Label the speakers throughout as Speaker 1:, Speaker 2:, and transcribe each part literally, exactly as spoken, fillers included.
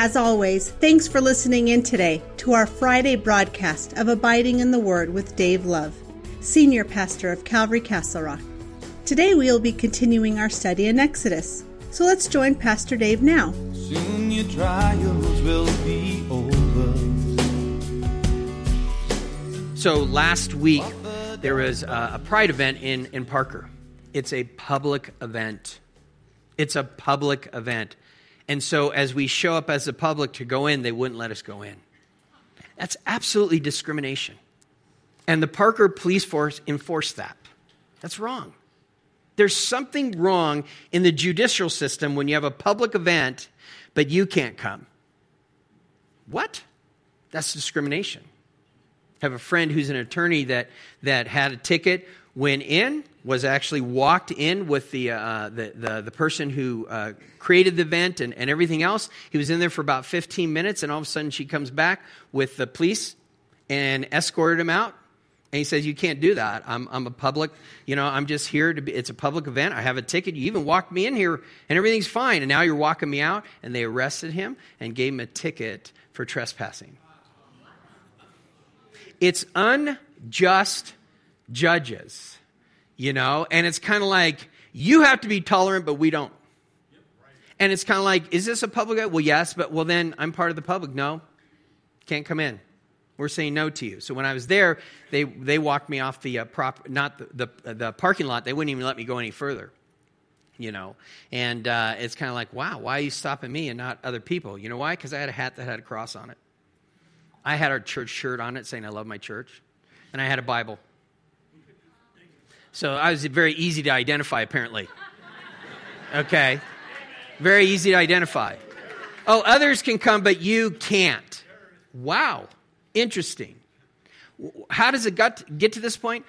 Speaker 1: As always, thanks for listening in today to our Friday broadcast of Abiding in the Word with Dave Love, Senior Pastor of Calvary Castle Rock. Today we will be continuing our study in Exodus. So let's join Pastor Dave now.
Speaker 2: Soon your trials will be over.
Speaker 3: So last week there was a, a Pride event in, in Parker. It's a public event. It's a public event. And so as we show up as the public to go in, they wouldn't let us go in. That's absolutely discrimination. And the Parker police force enforced that. That's wrong. There's something wrong in the judicial system when you have a public event, but you can't come. What? That's discrimination. I have a friend who's an attorney that, that had a ticket, went in, was actually walked in with the uh, the, the the person who uh, created the event and, and everything else. He was in there for about fifteen minutes, and all of a sudden she comes back with the police and escorted him out. And he says, "You can't do that. I'm I'm a public, you know, I'm just here to be, it's a public event. I have a ticket. You even walked me in here and everything's fine. And now you're walking me out." And they arrested him and gave him a ticket for trespassing. It's unjust judges, you know, and it's kind of like, you have to be tolerant, but we don't. And it's kind of like, is this a public event? Well, yes, but well, then I'm part of the public. No, can't come in. We're saying no to you. So when I was there, they they walked me off the uh, prop, not the, the the parking lot. They wouldn't even let me go any further, you know. And uh, it's kind of like, wow, why are you stopping me and not other people? You know why? Because I had a hat that had a cross on it. I had our church shirt on it saying I love my church, and I had a Bible. So I was very easy to identify, apparently. Okay, very easy to identify. Oh, others can come, but you can't. Wow. Interesting. How does it get to this point?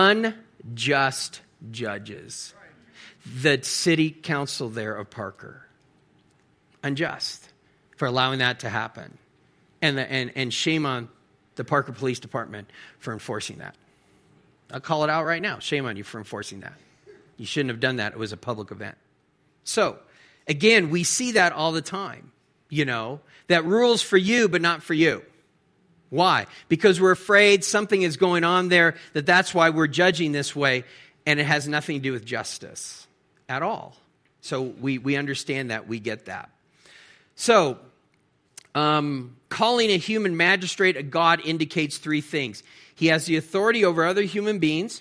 Speaker 3: Unjust judges. The city council there of Parker. Unjust for allowing that to happen. And, the, and, and shame on the Parker Police Department for enforcing that. I'll call it out right now. Shame on you for enforcing that. You shouldn't have done that. It was a public event. So, again, we see that all the time. You know, that rules for you, but not for you. Why? Because we're afraid something is going on there, that that's why we're judging this way, and it has nothing to do with justice at all. So we, we understand that. We get that. So, um, calling a human magistrate a god indicates three things. He has the authority over other human beings.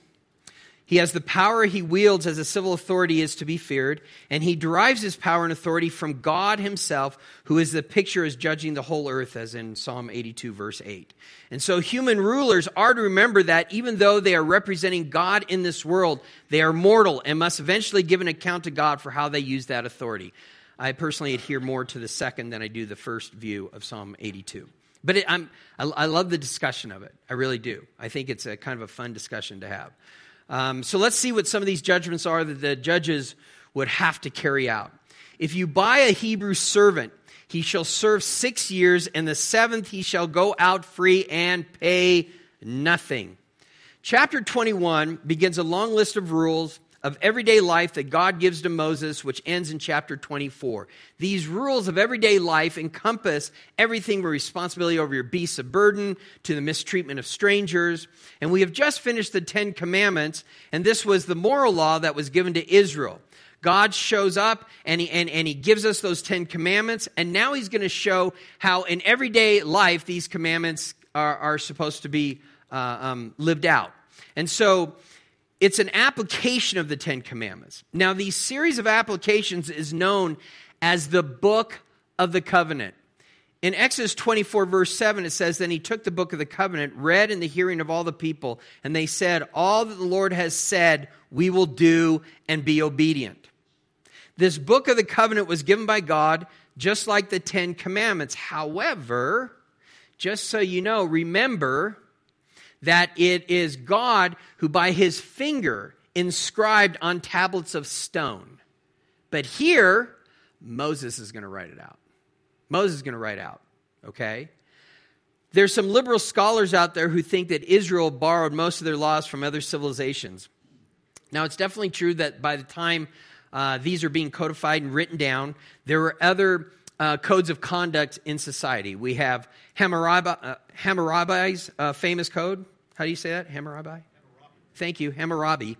Speaker 3: He has the power he wields as a civil authority is to be feared, and he derives his power and authority from God himself, who is the picture as judging the whole earth, as in Psalm eighty-two, verse eight. And so human rulers are to remember that even though they are representing God in this world, they are mortal and must eventually give an account to God for how they use that authority. I personally adhere more to the second than I do the first view of Psalm eighty-two. But it, I'm, I, I love the discussion of it. I really do. I think it's a kind of a fun discussion to have. Um, so let's see what some of these judgments are that the judges would have to carry out. If you buy a Hebrew servant, he shall serve six years, and the seventh he shall go out free and pay nothing. Chapter twenty-one begins a long list of rules of everyday life that God gives to Moses, which ends in chapter twenty-four. These rules of everyday life encompass everything from responsibility over your beasts of burden to the mistreatment of strangers. And we have just finished the Ten Commandments, and this was the moral law that was given to Israel. God shows up and he, and, and he gives us those Ten Commandments, and now he's going to show how in everyday life these commandments are, are supposed to be uh, um, lived out. And so it's an application of the Ten Commandments. Now, these series of applications is known as the Book of the Covenant. In Exodus twenty-four, verse seven, it says, "Then he took the Book of the Covenant, read in the hearing of all the people, and they said, 'All that the Lord has said, we will do and be obedient.'" This Book of the Covenant was given by God, just like the Ten Commandments. However, just so you know, remember that it is God who by his finger inscribed on tablets of stone. But here, Moses is going to write it out. Moses is going to write out, okay? There's some liberal scholars out there who think that Israel borrowed most of their laws from other civilizations. Now, it's definitely true that by the time uh, these are being codified and written down, there were other uh, codes of conduct in society. We have Hammurabi, uh, Hammurabi's uh, famous code. How do you say that? Hammurabi? Hammurabi. Thank you, Hammurabi.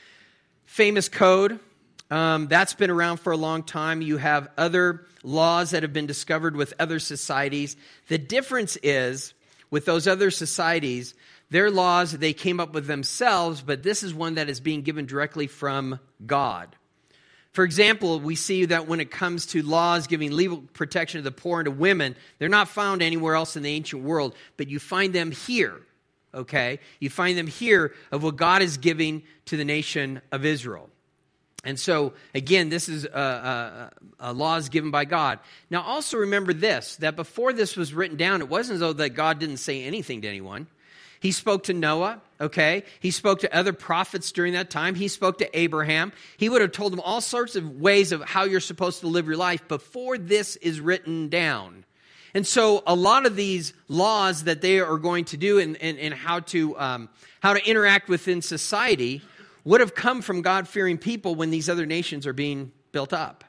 Speaker 3: Famous code. Um, that's been around for a long time. You have other laws that have been discovered with other societies. The difference is, with those other societies, their laws, they came up with themselves, but this is one that is being given directly from God. For example, we see that when it comes to laws giving legal protection to the poor and to women, they're not found anywhere else in the ancient world, but you find them here, okay? You find them here of what God is giving to the nation of Israel. And so, again, this is a, a, a laws given by God. Now, also remember this, that before this was written down, it wasn't as though that God didn't say anything to anyone. He spoke to Noah, okay? He spoke to other prophets during that time. He spoke to Abraham. He would have told them all sorts of ways of how you're supposed to live your life before this is written down. And so a lot of these laws that they are going to do and, and, and how to um, how to interact within society would have come from God-fearing people when these other nations are being built up.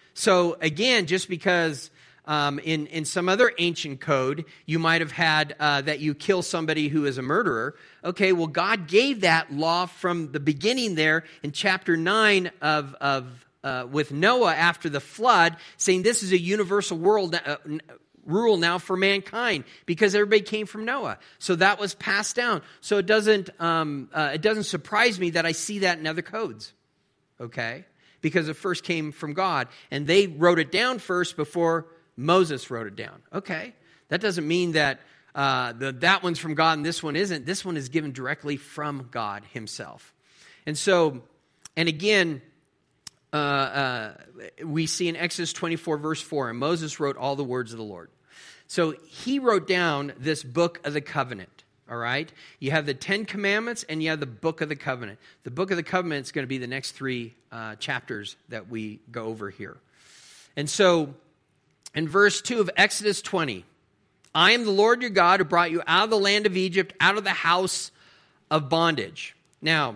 Speaker 3: So again, just because um, in, in some other ancient code, you might have had uh, that you kill somebody who is a murderer. Okay, well, God gave that law from the beginning there in chapter nine of, of uh, with Noah after the flood, saying this is a universal world uh, rule now for mankind because everybody came from Noah. So that was passed down. So it doesn't um, uh, it doesn't surprise me that I see that in other codes, okay? Because it first came from God, and they wrote it down first before Moses wrote it down. Okay, that doesn't mean that uh, the, that one's from God and this one isn't. This one is given directly from God himself. And so, and again, Uh, uh, we see in Exodus twenty-four, verse four, and Moses wrote all the words of the Lord. So he wrote down this book of the covenant, all right? You have the Ten Commandments, and you have the book of the covenant. The book of the covenant is going to be the next three uh, chapters that we go over here. And so, in verse two of Exodus twenty, I am the Lord your God who brought you out of the land of Egypt, out of the house of bondage. Now,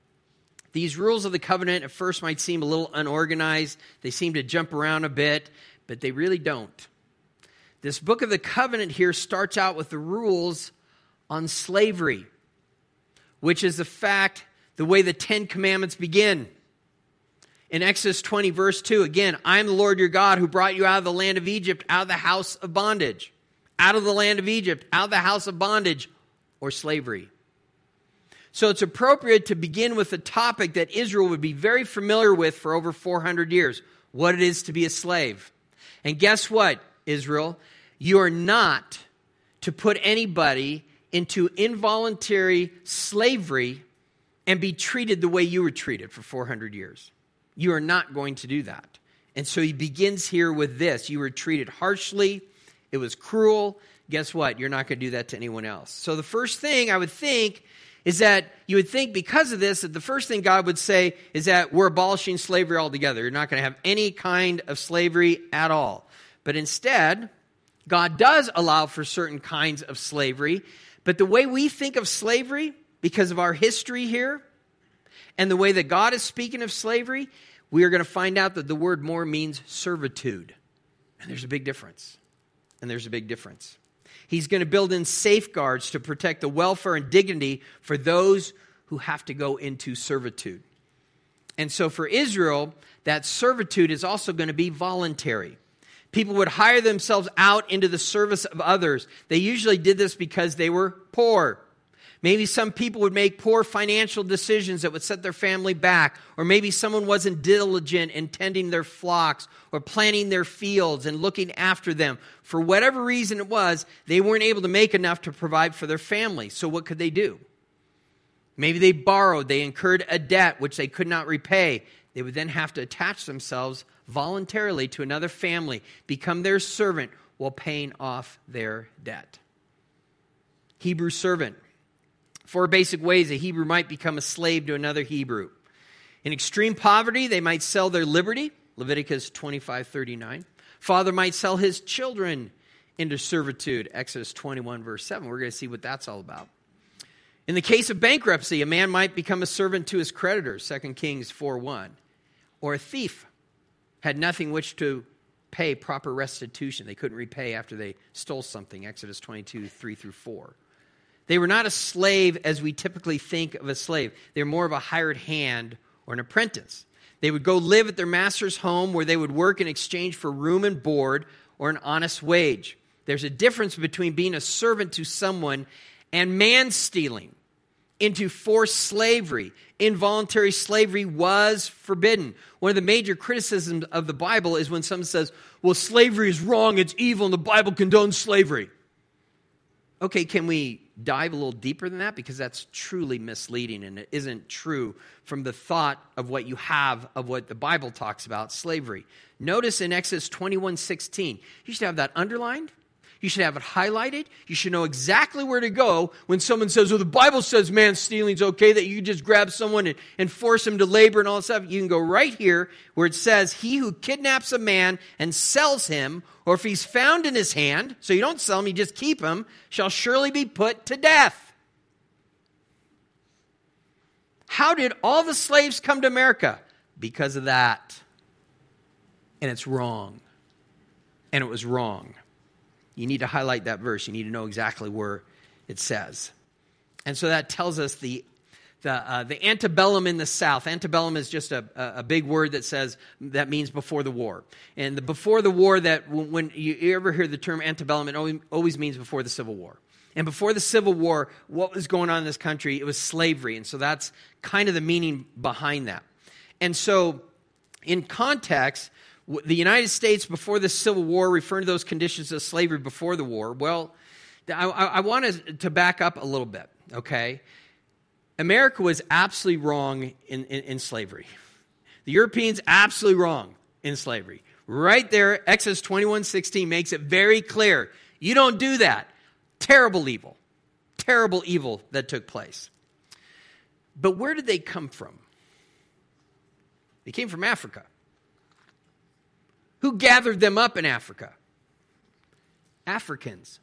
Speaker 3: these rules of the covenant at first might seem a little unorganized. They seem to jump around a bit, but they really don't. This book of the covenant here starts out with the rules on slavery, which is the fact, the way the Ten Commandments begin. In Exodus twenty, verse two, again, I am the Lord your God who brought you out of the land of Egypt, out of the house of bondage. Out of the land of Egypt, out of the house of bondage or slavery. So it's appropriate to begin with a topic that Israel would be very familiar with for over four hundred years, what it is to be a slave. And guess what, Israel? You are not to put anybody into involuntary slavery and be treated the way you were treated for four hundred years. You are not going to do that. And so he begins here with this. You were treated harshly. It was cruel. Guess what? You're not going to do that to anyone else. So the first thing I would think is that you would think because of this, that the first thing God would say is that we're abolishing slavery altogether. You're not going to have any kind of slavery at all. But instead, God does allow for certain kinds of slavery. But the way we think of slavery, because of our history here, and the way that God is speaking of slavery, we are going to find out that the word more means servitude. And there's a big difference. And there's a big difference. He's going to build in safeguards to protect the welfare and dignity for those who have to go into servitude. And so for Israel, that servitude is also going to be voluntary. People would hire themselves out into the service of others. They usually did this because they were poor. Maybe some people would make poor financial decisions that would set their family back. Or maybe someone wasn't diligent in tending their flocks or planting their fields and looking after them. For whatever reason it was, they weren't able to make enough to provide for their family. So what could they do? Maybe they borrowed. They incurred a debt which they could not repay. They would then have to attach themselves voluntarily to another family, become their servant while paying off their debt. Hebrew servant. Four basic ways a Hebrew might become a slave to another Hebrew. In extreme poverty, they might sell their liberty, Leviticus twenty-five thirty-nine. Father might sell his children into servitude, Exodus twenty-one, verse seven. We're going to see what that's all about. In the case of bankruptcy, a man might become a servant to his creditors, Second Kings four one. Or a thief had nothing which to pay proper restitution. They couldn't repay after they stole something, Exodus twenty-two, three through four. They were not a slave as we typically think of a slave. They were more of a hired hand or an apprentice. They would go live at their master's home where they would work in exchange for room and board or an honest wage. There's a difference between being a servant to someone and man-stealing into forced slavery. Involuntary slavery was forbidden. One of the major criticisms of the Bible is when someone says, well, slavery is wrong, it's evil, and the Bible condones slavery. Okay, can we dive a little deeper than that? Because that's truly misleading, and it isn't true from the thought of what you have of what the Bible talks about, slavery. Notice in Exodus twenty-one sixteen, you should have that underlined. You should have it highlighted. You should know exactly where to go when someone says, well, the Bible says man stealing's okay, that you just grab someone and, and force him to labor and all that stuff. You can go right here where it says, he who kidnaps a man and sells him, or if he's found in his hand, so you don't sell him, you just keep him, shall surely be put to death. How did all the slaves come to America? Because of that. And it's wrong. And it was wrong. You need to highlight that verse. You need to know exactly where it says. And so that tells us the the, uh, the antebellum in the South. Antebellum is just a, a big word that says, that means before the war. And the before the war, that when you ever hear the term antebellum, it always means before the Civil War. And before the Civil War, what was going on in this country? It was slavery. And so that's kind of the meaning behind that. And so in context, the United States before the Civil War, referring to those conditions of slavery before the war, well, I, I want to back up a little bit, okay? America was absolutely wrong in, in, in slavery. The Europeans absolutely wrong in slavery. Right there, Exodus twenty-one sixteen makes it very clear. You don't do that. Terrible evil. Terrible evil that took place. But where did they come from? They came from Africa. Who gathered them up in Africa? Africans.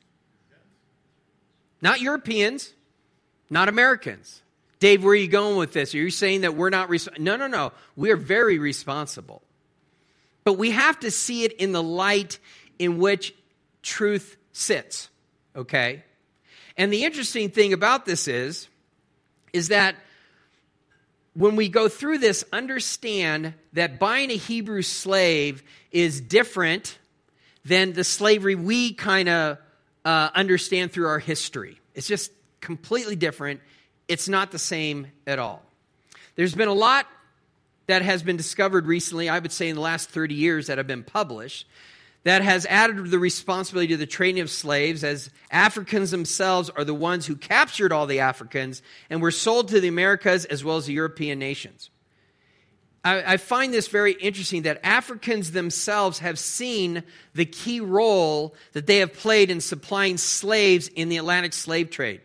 Speaker 3: Not Europeans, not Americans. Dave, where are you going with this? Are you saying that we're not responsible? No, no, no. We're very responsible. But we have to see it in the light in which truth sits, okay? And the interesting thing about this is, is that when we go through this, understand that buying a Hebrew slave is different than the slavery we kind of uh, understand through our history. It's just completely different. It's not the same at all. There's been a lot that has been discovered recently, I would say in the last thirty years, that have been published, that has added the responsibility to the trading of slaves, as Africans themselves are the ones who captured all the Africans and were sold to the Americas as well as the European nations. I, I find this very interesting that Africans themselves have seen the key role that they have played in supplying slaves in the Atlantic slave trade.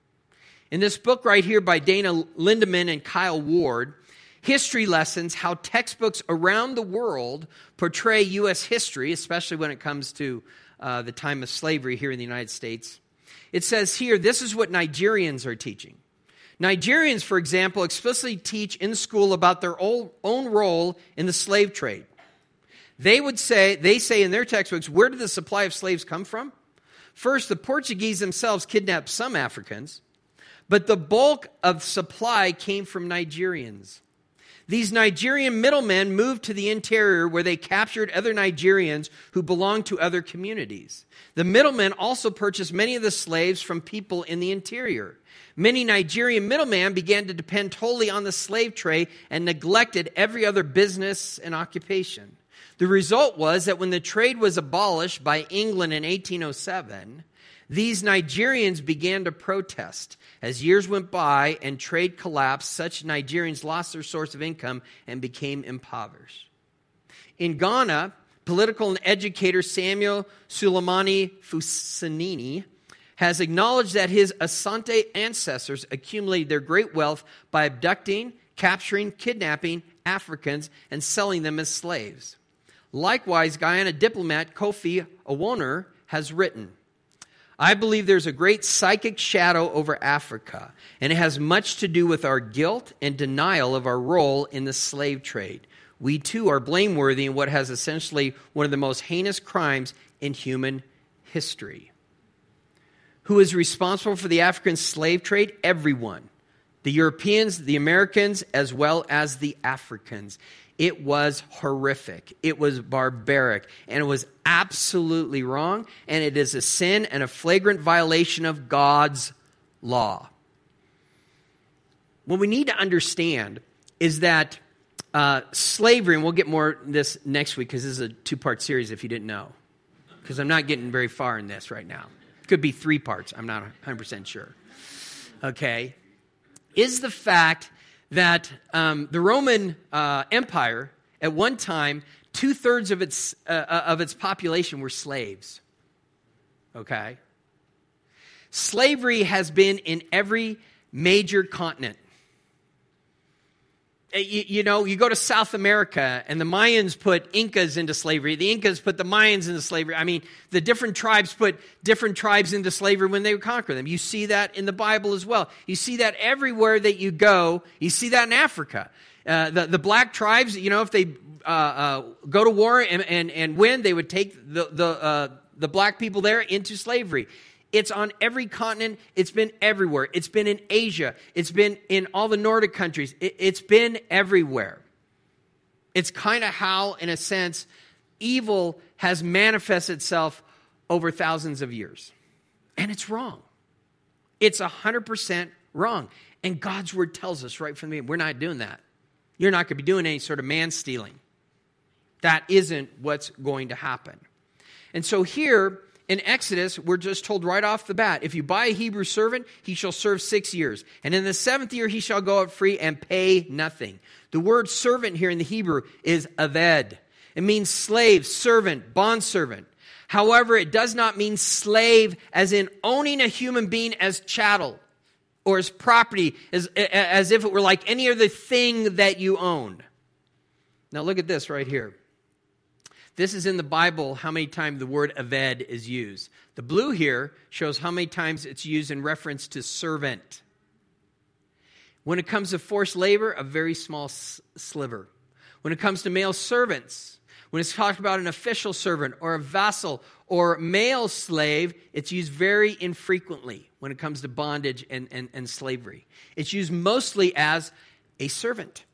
Speaker 3: In this book right here by Dana Lindemann and Kyle Ward, History Lessons, How Textbooks Around the World Portray U S History, especially when it comes to uh, the time of slavery here in the United States. It says here, this is what Nigerians are teaching. Nigerians, for example, explicitly teach in school about their own, own role in the slave trade. They would say, they say in their textbooks, where did the supply of slaves come from? First, the Portuguese themselves kidnapped some Africans, but the bulk of supply came from Nigerians. These Nigerian middlemen moved to the interior where they captured other Nigerians who belonged to other communities. The middlemen also purchased many of the slaves from people in the interior. Many Nigerian middlemen began to depend totally on the slave trade and neglected every other business and occupation. The result was that when the trade was abolished by England in eighteen oh seven, these Nigerians began to protest. As years went by and trade collapsed, such Nigerians lost their source of income and became impoverished. In Ghana, political and educator Samuel Sulemani Fusenini has acknowledged that his Asante ancestors accumulated their great wealth by abducting, capturing, kidnapping Africans and selling them as slaves. Likewise, Guyana diplomat Kofi Awoonor has written, I believe there's a great psychic shadow over Africa, and it has much to do with our guilt and denial of our role in the slave trade. we too are blameworthy in what has essentially one of the most heinous crimes in human history. Who is responsible for the African slave trade? Everyone. The Europeans, the Americans, as well as the Africans. It was horrific. It was barbaric. And it was absolutely wrong. And it is a sin and a flagrant violation of God's law. What we need to understand is that uh, slavery, and we'll get more this next week because this is a two-part series if you didn't know. Because I'm not getting very far in this right now. It could be three parts. I'm not one hundred percent sure. Okay. Is the fact that um, the Roman uh, Empire, at one time, two-thirds of its uh, of its population were slaves. Okay? Slavery has been in every major continent. You, you know, you go to South America, and the Mayans put Incas into slavery. The Incas put the Mayans into slavery. I mean, the different tribes put different tribes into slavery when they would conquer them. You see that in the Bible as well. You see that everywhere that you go. You see that in Africa. Uh, the, the black tribes, you know, if they uh, uh, go to war and, and, and win, they would take the, the, uh, the black people there into slavery. It's on every continent. It's been everywhere. It's been in Asia. It's been in all the Nordic countries. It, it's been everywhere. It's kind of how, in a sense, evil has manifested itself over thousands of years. And it's wrong. It's one hundred percent wrong. And God's word tells us right from the beginning, we're not doing that. You're not going to be doing any sort of man-stealing. That isn't what's going to happen. And so here, in Exodus, we're just told right off the bat, if you buy a Hebrew servant, he shall serve six years. And in the seventh year, he shall go out free and pay nothing. The word servant here in the Hebrew is aved. It means slave, servant, bondservant. However, it does not mean slave as in owning a human being as chattel or as property, as, as if it were like any other thing that you own. Now look at this right here. This is in the Bible how many times the word aved is used. The blue here shows how many times it's used in reference to servant. When it comes to forced labor, a very small s- sliver. When it comes to male servants, when it's talked about an official servant or a vassal or male slave, it's used very infrequently when it comes to bondage and, and, and slavery. It's used mostly as a servant.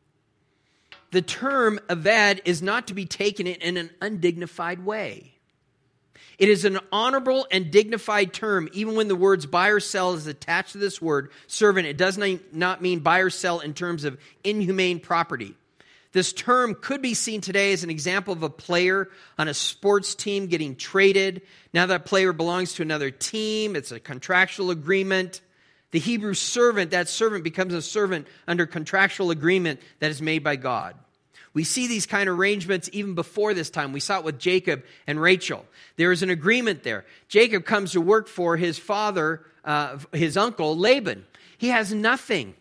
Speaker 3: The term aved is not to be taken in an undignified way. It is an honorable and dignified term, even when the words buy or sell is attached to this word, servant. It does not mean buy or sell in terms of inhumane property. This term could be seen today as an example of a player on a sports team getting traded. Now that player belongs to another team. It's a contractual agreement. The Hebrew servant, that servant becomes a servant under contractual agreement that is made by God. We see these kind of arrangements even before this time. We saw it with Jacob and Rachel. There is an agreement there. Jacob comes to work for his father, uh, his uncle, Laban. He has nothing.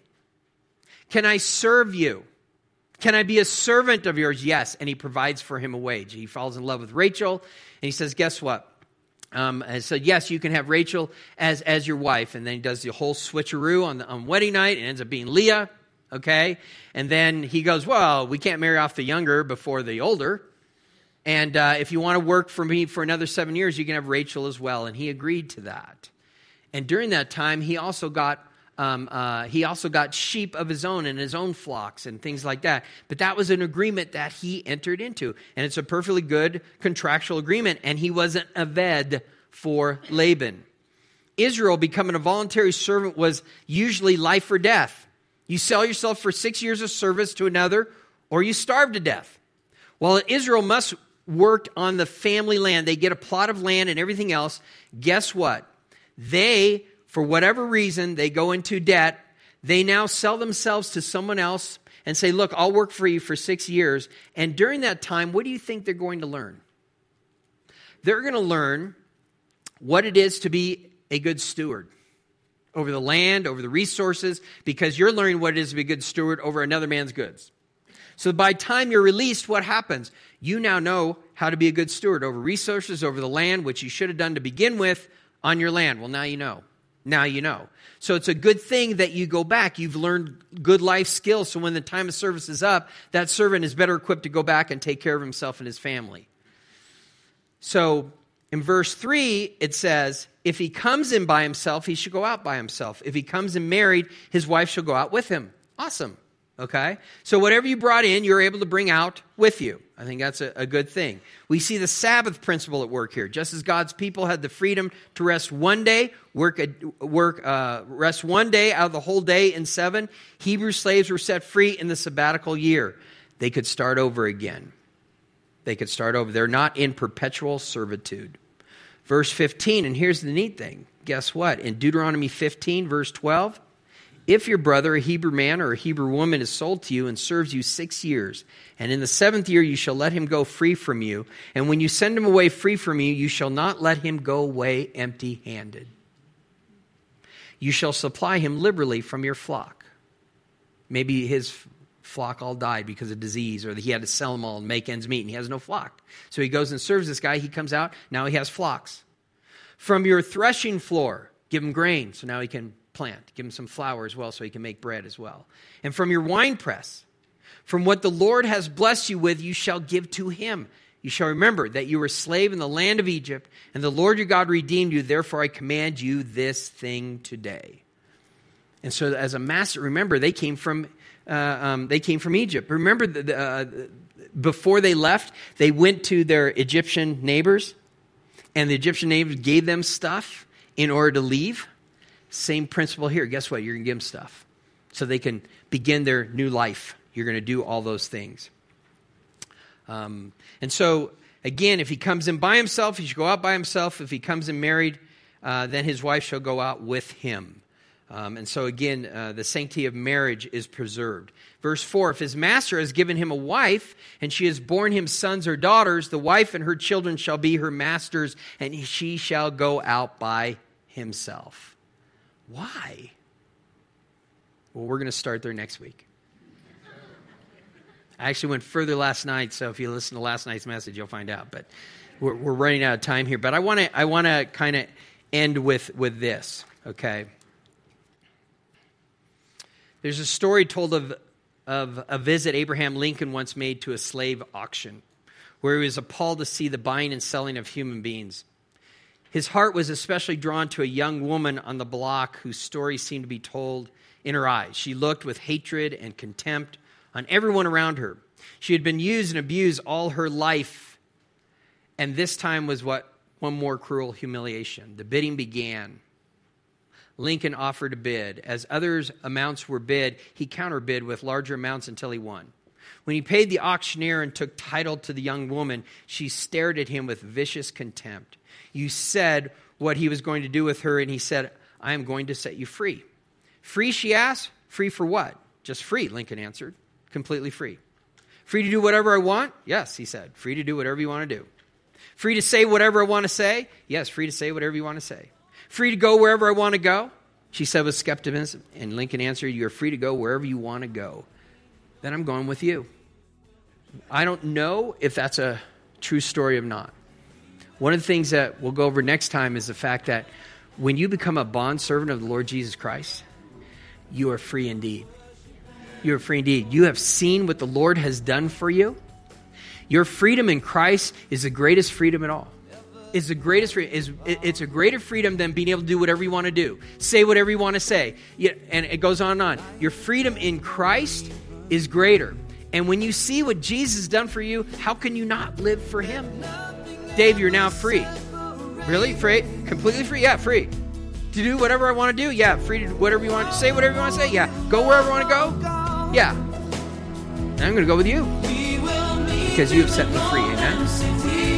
Speaker 3: Can I serve you? Can I be a servant of yours? Yes. And he provides for him a wage. He falls in love with Rachel. And he says, guess what? Um, and said, yes, you can have Rachel as, as your wife. And then he does the whole switcheroo on, the, on wedding night. It ends up being Leah. Okay? And then he goes, well, we can't marry off the younger before the older. And uh, if you want to work for me for another seven years, you can have Rachel as well. And he agreed to that. And during that time, he also got um, uh, he also got sheep of his own and his own flocks and things like that. But that was an agreement that he entered into. And it's a perfectly good contractual agreement. And he was an aved for Laban. Israel becoming a voluntary servant was usually life or death. You sell yourself for six years of service to another, or you starve to death. While Israel must work on the family land, they get a plot of land and everything else. Guess what? They, for whatever reason, they go into debt. They now sell themselves to someone else and say, look, I'll work for you for six years. And during that time, what do you think they're going to learn? They're going to learn what it is to be a good steward over the land, over the resources, because you're learning what it is to be a good steward over another man's goods. So by the time you're released, what happens? You now know how to be a good steward over resources, over the land, which you should have done to begin with on your land. Well, now you know. Now you know. So it's a good thing that you go back. You've learned good life skills. So when the time of service is up, that servant is better equipped to go back and take care of himself and his family. So in verse three, it says, if he comes in by himself, he should go out by himself. If he comes in married, his wife shall go out with him. Awesome. Okay? So whatever you brought in, you're able to bring out with you. I think that's a, a good thing. We see the Sabbath principle at work here. Just as God's people had the freedom to rest one day, work, a, work, uh, rest one day out of the whole day in seven, Hebrew slaves were set free in the sabbatical year. They could start over again. They could start over. They're not in perpetual servitude. Verse fifteen, and here's the neat thing. Guess what? In Deuteronomy fifteen, verse twelve, if your brother, a Hebrew man or a Hebrew woman, is sold to you and serves you six years, and in the seventh year you shall let him go free from you, and when you send him away free from you, you shall not let him go away empty-handed. You shall supply him liberally from your flock. Maybe his flock all died because of disease, or that he had to sell them all and make ends meet, and he has no flock. So he goes and serves this guy. He comes out. Now he has flocks. From your threshing floor, give him grain, so now he can plant. Give him some flour as well so he can make bread as well. And from your wine press, from what the Lord has blessed you with, you shall give to him. You shall remember that you were a slave in the land of Egypt, and the Lord your God redeemed you. Therefore I command you this thing today. And so as a master, remember, they came from uh, um, they came from Egypt. Remember, the, uh, before they left, they went to their Egyptian neighbors, and the Egyptian neighbors gave them stuff in order to leave. Same principle here. Guess what? You're going to give them stuff so they can begin their new life. You're going to do all those things. Um, and so, again, if he comes in by himself, he should go out by himself. If he comes in married, uh, then his wife shall go out with him. Um, and so, again, uh, the sanctity of marriage is preserved. Verse four, if his master has given him a wife, and she has borne him sons or daughters, the wife and her children shall be her master's, and she shall go out by himself. Why? Well, we're going to start there next week. I actually went further last night, so if you listen to last night's message, you'll find out. But we're, we're running out of time here. But I want to I want to kind of end with, with this, okay? There's a story told of, of a visit Abraham Lincoln once made to a slave auction, where he was appalled to see the buying and selling of human beings. His heart was especially drawn to a young woman on the block whose story seemed to be told in her eyes. She looked with hatred and contempt on everyone around her. She had been used and abused all her life, and this time was what? One more cruel humiliation. The bidding began. Lincoln offered a bid. As others' amounts were bid, he counterbid with larger amounts until he won. When he paid the auctioneer and took title to the young woman, she stared at him with vicious contempt. You said what he was going to do with her, and he said, I am going to set you free. Free, she asked. Free for what? Just free, Lincoln answered. Completely free. Free to do whatever I want? Yes, he said. Free to do whatever you want to do. Free to say whatever I want to say? Yes, free to say whatever you want to say. Free to go wherever I want to go? She said with skepticism, and Lincoln answered, you are free to go wherever you want to go. Then I'm going with you. I don't know if that's a true story or not. One of the things that we'll go over next time is the fact that when you become a bondservant of the Lord Jesus Christ, you are free indeed. You are free indeed. You have seen what the Lord has done for you. Your freedom in Christ is the greatest freedom at all. It's the greatest freedom. It's, it's a greater freedom than being able to do whatever you want to do. Say whatever you want to say. And it goes on and on. Your freedom in Christ is greater. And when you see what Jesus has done for you, how can you not live for him? Dave, you're now free. Really? Free? Completely free? Yeah, free. To do whatever I want to do? Yeah, free to do whatever you want to say, whatever you want to say? Yeah. Go wherever I want to go? Yeah. And I'm going to go with you. Because you have set me free. Amen?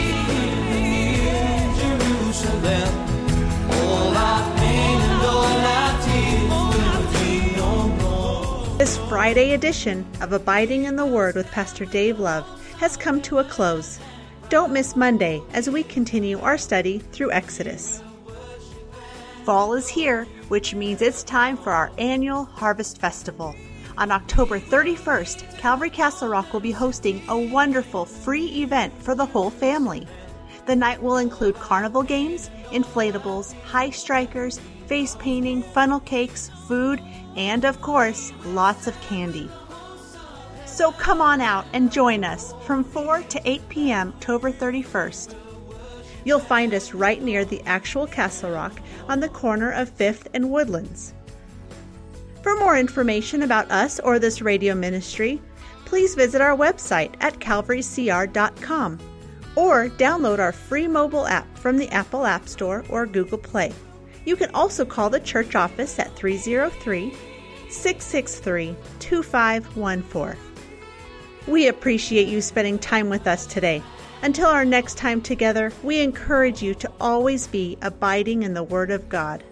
Speaker 1: This Friday edition of Abiding in the Word with Pastor Dave Love has come to a close. Don't miss Monday as we continue our study through Exodus. Fall is here, which means it's time for our annual Harvest Festival. On October thirty-first, Calvary Castle Rock will be hosting a wonderful free event for the whole family. The night will include carnival games, inflatables, high strikers, face painting, funnel cakes, food, and of course, lots of candy. So come on out and join us from four to eight p.m. October thirty-first. You'll find us right near the actual Castle Rock on the corner of fifth and Woodlands. For more information about us or this radio ministry, please visit our website at calvary c r dot com or download our free mobile app from the Apple App Store or Google Play. You can also call the church office at three oh three, six six three, two five one four. We appreciate you spending time with us today. Until our next time together, we encourage you to always be abiding in the Word of God.